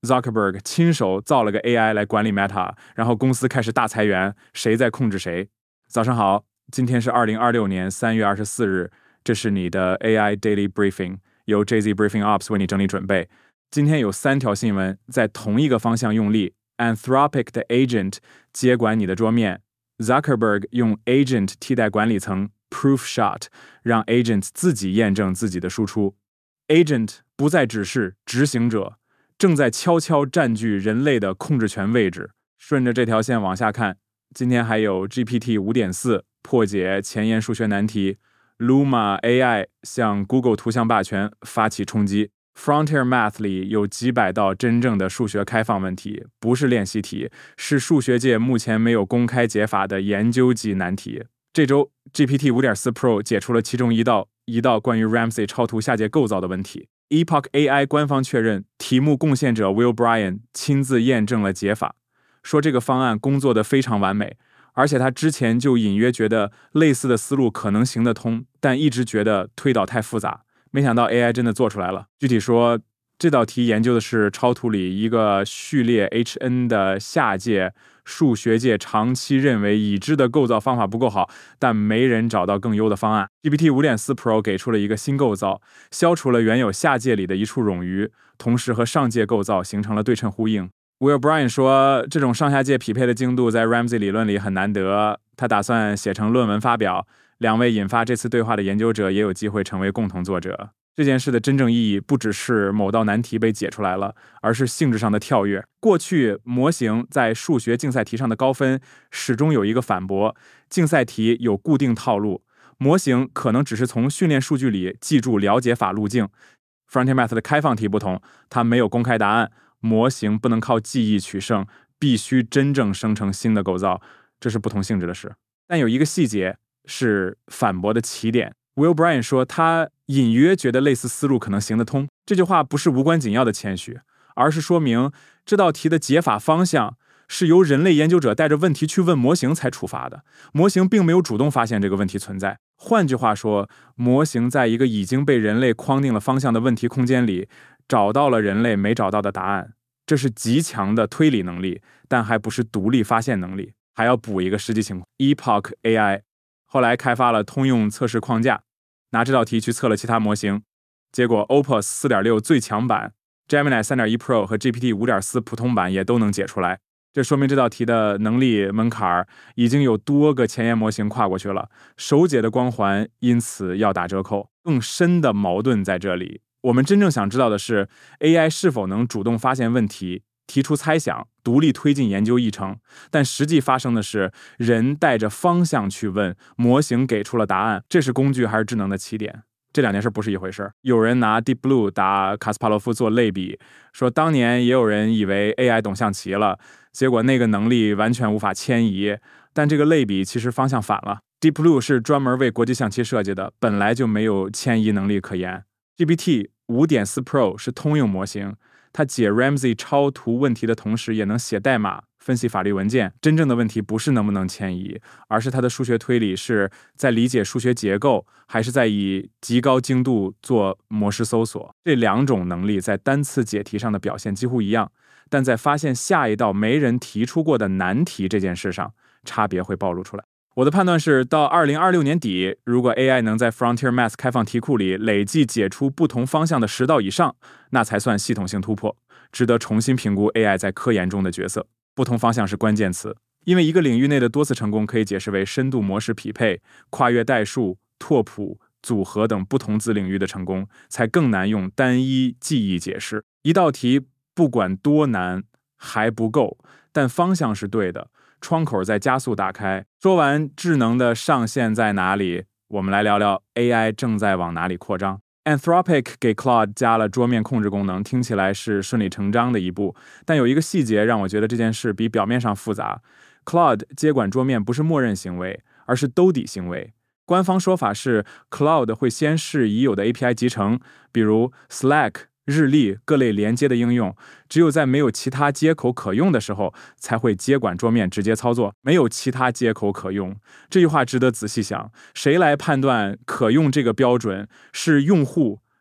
Zuckerberg 亲手造了个 AI 来管理 Meta， 然后公司开始大裁员，谁在控制谁？早上好，今天是2026年3月24日，这是你的 AI Daily Briefing， 由 JZ Briefing Ops 为你整理准备。今天有3条新闻在同一个方向用力。Anthropic 的 Agent 接管你的桌面， Zuckerberg 用 Agent 替代管理层 Proofshot， 让 Agent 自己验证自己的输出。Agent 不再只是执行者，正在悄悄占据人类的控制权位置。顺着这条线往下看，今天还有 GPT 5.4 破解前沿数学难题， Luma AI 向 Google 图像霸权发起冲击。Frontier Math 里有几百道真正的数学开放问题，不是练习题，是数学界目前没有公开解法的研究级难题。这周 GPT 5.4 Pro 解出了其中一道关于 Ramsey 超图下界构造的问题。Epoch AI 官方确认，题目贡献者 Will Bryan 亲自验证了解法，说这个方案工作得非常完美，而且他之前就隐约觉得类似的思路可能行得通，但一直觉得推导太复杂。没想到 AI 真的做出来了。具体说，这道题研究的是超图里一个序列 HN 的下界，数学界长期认为已知的构造方法不够好，但没人找到更优的方案。GPT 5.4 Pro 给出了一个新构造，消除了原有下界里的一处冗余，同时和上界构造形成了对称呼应。Will Bryan 说，这种上下界匹配的精度在 Ramsey 理论里很难得，他打算写成论文发表。2位引发这次对话的研究者也有机会成为共同作者。这件事的真正意义不只是某道难题被解出来了，而是性质上的跳跃。过去模型在数学竞赛题上的高分始终有一个反驳，竞赛题有固定套路，模型可能只是从训练数据里记住了解法路径。Frontier Math 的开放题不同，它没有公开答案，模型不能靠记忆取胜，必须真正生成新的构造，这是不同性质的事。但有一个细节是反驳的起点。Will Bryan 说，他隐约觉得类似思路可能行得通。这句话不是无关紧要的谦虚，而是说明这道题的解法方向是由人类研究者带着问题去问模型才触发的，模型并没有主动发现这个问题存在。换句话说，模型在一个已经被人类框定了方向的问题空间里，找到了人类没找到的答案。这是极强的推理能力，但还不是独立发现能力。还要补一个实际情况， Epoch AI后来开发了通用测试框架，拿这道题去测了其他模型，结果 Opus 4.6 最强版、Gemini 3.1 Pro 和 GPT 5.4 普通版也都能解出来。这说明这道题的能力门槛已经有多个前沿模型跨过去了，首解的光环因此要打折扣。更深的矛盾在这里，我们真正想知道的是 AI 是否能主动发现问题，提出猜想，独立推进研究议程。但实际发生的是，人带着方向去问，模型给出了答案。这是工具还是智能的起点？这2件事不是一回事。有人拿 Deep Blue 打卡斯帕洛夫做类比，说当年也有人以为 AI 懂象棋了，结果那个能力完全无法迁移。但这个类比其实方向反了。Deep Blue 是专门为国际象棋设计的，本来就没有迁移能力可言。GPT 5.4 Pro 是通用模型，它解 Ramsey 超图问题的同时也能写代码，分析法律文件。真正的问题不是能不能迁移，而是它的数学推理是在理解数学结构，还是在以极高精度做模式搜索。这2种能力在单次解题上的表现几乎一样，但在发现下一道没人提出过的难题这件事上，差别会暴露出来。我的判断是，到2026年底，如果 AI 能在 Frontier Math 开放题库里累计解出不同方向的10道以上，那才算系统性突破，值得重新评估 AI 在科研中的角色。不同方向是关键词，因为一个领域内的多次成功可以解释为深度模式匹配、跨越代数、拓扑、组合等不同子领域的成功，才更难用单一记忆解释。一道题不管多难还不够，但方向是对的，窗口在加速打开。说完智能的上限在哪里，我们来聊聊 AI 正在往哪里扩张。Anthropic 给 Claude 加了桌面控制功能，听起来是顺理成章的一步，但有一个细节让我觉得这件事比表面上复杂。Claude 接管桌面不是默认行为，而是兜底行为。官方说法是 Claude 会先试已有的 API 集成，比如 Slack、日历各类连接的应用，只有在没有其他接口可用的时候，才会接管桌面直接操作。没有其他接口可用，这句话值得仔细想。谁来判断可用这个标准是用户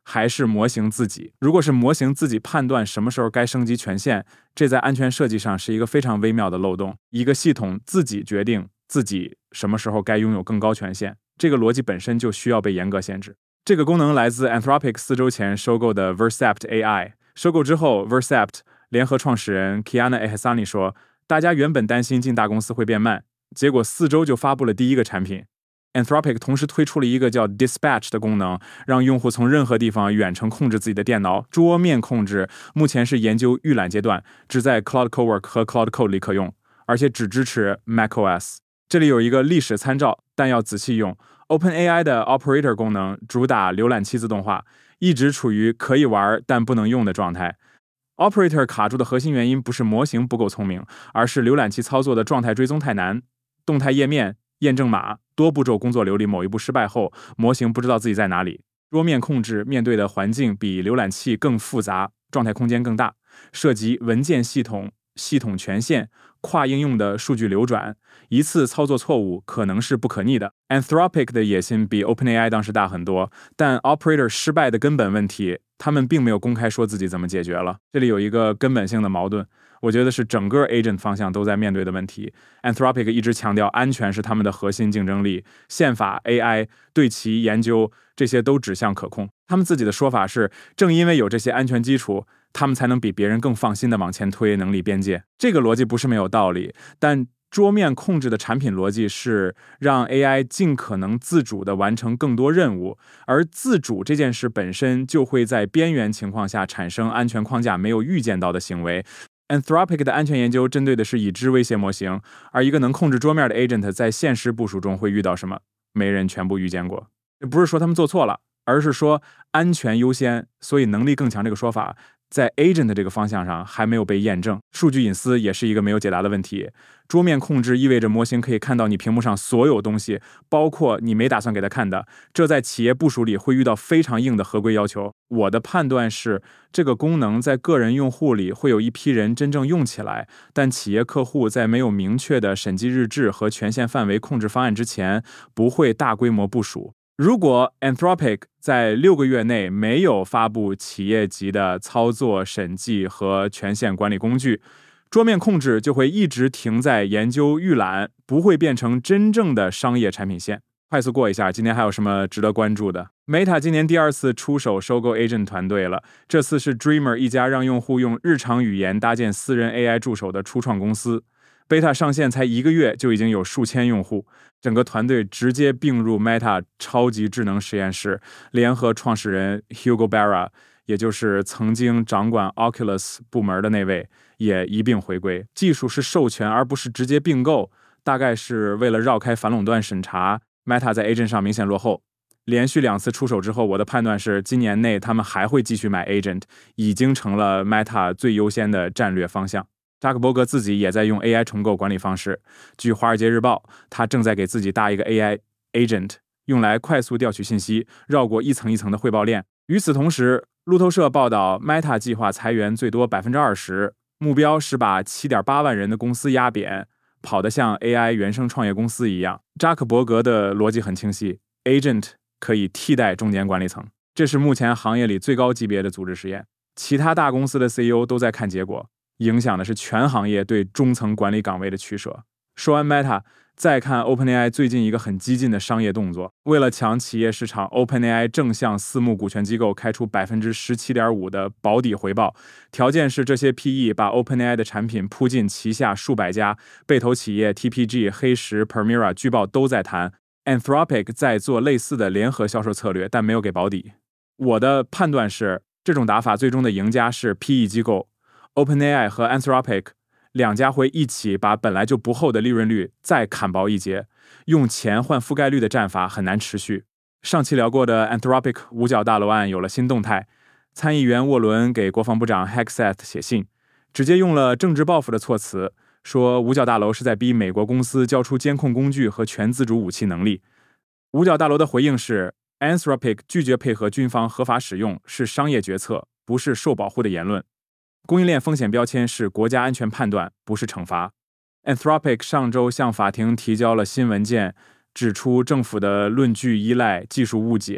还是模型自己？如果是模型自己判断什么时候该升级权限，这在安全设计上是一个非常微妙的漏洞。一个系统自己决定自己什么时候该拥有更高权限，这个逻辑本身就需要被严格限制。这个功能来自 Anthropic 4周前收购的 Vercept AI。收购之后 ，Vercept 联合创始人 Kiana Ehsani 说，大家原本担心进大公司会变慢，结果4周就发布了第一个产品。Anthropic 同时推出了一个叫 Dispatch 的功能，让用户从任何地方远程控制自己的电脑，桌面控制。目前是研究预览阶段，只在 Cloud Cowork 和 Cloud Code 里可用，而且只支持 macOS。这里有一个历史参照，但要仔细用。OpenAI 的 Operator 功能主打浏览器自动化，一直处于可以玩但不能用的状态。Operator 卡住的核心原因不是模型不够聪明，而是浏览器操作的状态追踪太难，动态页面、验证码、多步骤工作流里某一步失败后，模型不知道自己在哪里。桌面控制面对的环境比浏览器更复杂，状态空间更大，涉及文件系统、系统权限、跨应用的数据流转，一次操作错误可能是不可逆的。Anthropic 的野心比 OpenAI 当时大很多，但 Operator 失败的根本问题，他们并没有公开说自己怎么解决了。这里有一个根本性的矛盾，我觉得是整个 agent 方向都在面对的问题。Anthropic 一直强调安全是他们的核心竞争力，宪法、AI、对其研究，这些都指向可控。他们自己的说法是，正因为有这些安全基础，他们才能比别人更放心地往前推能力边界。这个逻辑不是没有道理，但桌面控制的产品逻辑是让 AI 尽可能自主地完成更多任务，而自主这件事本身就会在边缘情况下产生安全框架没有预见到的行为。Anthropic 的安全研究针对的是已知威胁模型，而一个能控制桌面的 agent 在现实部署中会遇到什么，没人全部预见过。这不是说他们做错了，而是说安全优先，所以能力更强这个说法在 agent 这个方向上还没有被验证。数据隐私也是一个没有解答的问题。桌面控制意味着模型可以看到你屏幕上所有东西，包括你没打算给它看的，这在企业部署里会遇到非常硬的合规要求。我的判断是，这个功能在个人用户里会有一批人真正用起来，但企业客户在没有明确的审计日志和权限范围控制方案之前，不会大规模部署。如果 Anthropic 在6个月内没有发布企业级的操作审计和权限管理工具，桌面控制就会一直停在研究预览，不会变成真正的商业产品线。快速过一下，今天还有什么值得关注的？ Meta 今年第2次出手收购 Agent 团队了，这次是 Dreamer 一家让用户用日常语言搭建私人 AI 助手的初创公司。Beta 上线才1个月就已经有数千用户，整个团队直接并入 Meta 超级智能实验室，联合创始人 Hugo Barra， 也就是曾经掌管 Oculus 部门的那位，也一并回归。技术是授权而不是直接并购，大概是为了绕开反垄断审查。 Meta 在 Agent 上明显落后，连续2次出手之后，我的判断是今年内他们还会继续买 Agent， 已经成了 Meta 最优先的战略方向。扎克伯格自己也在用 AI 重构管理方式。据《华尔街日报》，他正在给自己搭一个 AI agent， 用来快速调取信息，绕过一层一层的汇报链。与此同时，路透社报道 Meta 计划裁员最多 20%， 目标是把 7.8 万人的公司压扁，跑得像 AI 原生创业公司一样。扎克伯格的逻辑很清晰， agent 可以替代中间管理层，这是目前行业里最高级别的组织实验。其他大公司的 CEO 都在看结果，影响的是全行业对中层管理岗位的取舍。说完 Meta， 再看 OpenAI 最近一个很激进的商业动作，为了抢企业市场， OpenAI 正向私募股权机构开出 17.5% 的保底回报，条件是这些 PE 把 OpenAI 的产品铺进旗下数百家，被投企业 TPG、黑石、Permira 据报都在谈。 Anthropic 在做类似的联合销售策略，但没有给保底。我的判断是，这种打法最终的赢家是 PE 机构。OpenAI 和 Anthropic 2家会一起把本来就不厚的利润率再砍薄一截，用钱换覆盖率的战法很难持续。上期聊过的 Anthropic 五角大楼案有了新动态，参议员沃伦给国防部长 Hegseth 写信，直接用了政治报复的措辞，说五角大楼是在逼美国公司交出监控工具和全自主武器能力。五角大楼的回应是 Anthropic 拒绝配合军方合法使用是商业决策，不是受保护的言论。供应链风险标签是国家安全判断，不是惩罚。Anthropic 上周向法庭提交了新文件，指出政府的论据依赖、技术误解，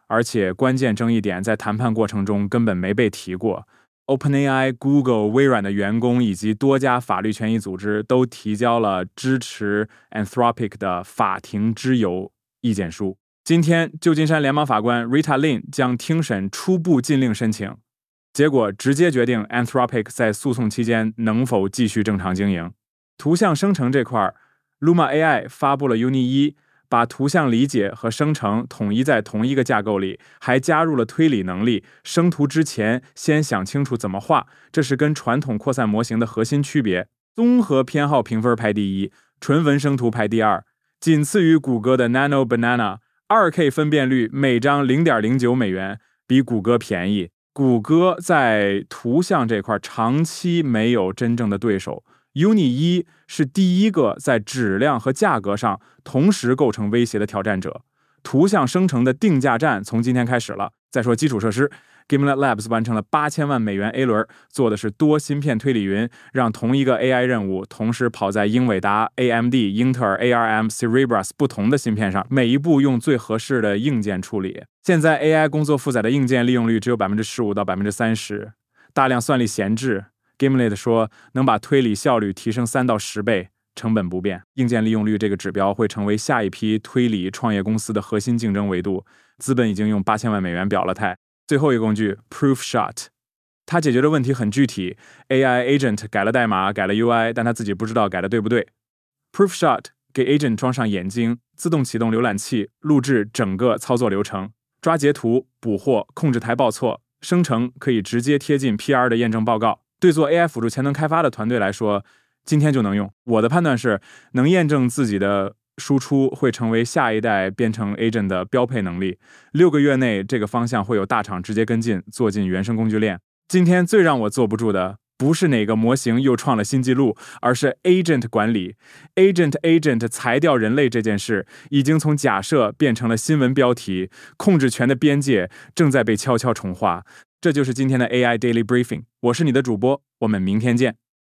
而且关键争议点在谈判过程中根本没被提过。OpenAI、Google、微软的员工以及多家法律权益组织都提交了支持 Anthropic 的法庭之友意见书。今天，旧金山联邦法官 Rita Lin 将听审初步禁令申请，结果直接决定 Anthropic 在诉讼期间能否继续正常经营。图像生成这块 Luma AI 发布了 Uni 1，把图像理解和生成统一在同一个架构里，还加入了推理能力。生图之前先想清楚怎么画，这是跟传统扩散模型的核心区别。综合偏好评分排第一，纯文生图排第二，仅次于谷歌的 Nano Banana。2K 分辨率每张0.09美元，比谷歌便宜。谷歌在图像这块长期没有真正的对手。Uni 1是第一个在质量和价格上同时构成威胁的挑战者。图像生成的定价战从今天开始了。再说基础设施， Gimlet Labs 完成了8000万美元 A 轮，做的是多芯片推理云，让同一个 AI 任务同时跑在英伟达、AMD、英特尔、ARM、Cerebras 不同的芯片上，每一步用最合适的硬件处理。现在 AI 工作负载的硬件利用率只有 15%到 30%， 大量算力闲置。Gimlet 说能把推理效率提升3到10倍，成本不变。硬件利用率这个指标会成为下一批推理创业公司的核心竞争维度，资本已经用8000万美元表了态。最后一个工具 Proofshot， 它解决的问题很具体， AI agent 改了代码，改了 UI， 但他自己不知道改的对不对。Proofshot 给 agent 装上眼睛，自动启动浏览器，录制整个操作流程，抓截图、补货、控制台报错，生成可以直接贴进 PR 的验证报告。对做 AI 辅助潜能开发的团队来说，今天就能用。我的判断是，能验证自己的输出会成为下一代编程 agent 的标配能力。6个月内，这个方向会有大厂直接跟进，做进原生工具链。今天最让我坐不住的，不是哪个模型又创了新纪录，而是 agent 管理。agent 裁掉人类这件事，已经从假设变成了新闻标题，控制权的边界正在被悄悄重划。这就是今天的 AI Daily Briefing， 我是你的主播，我们明天见。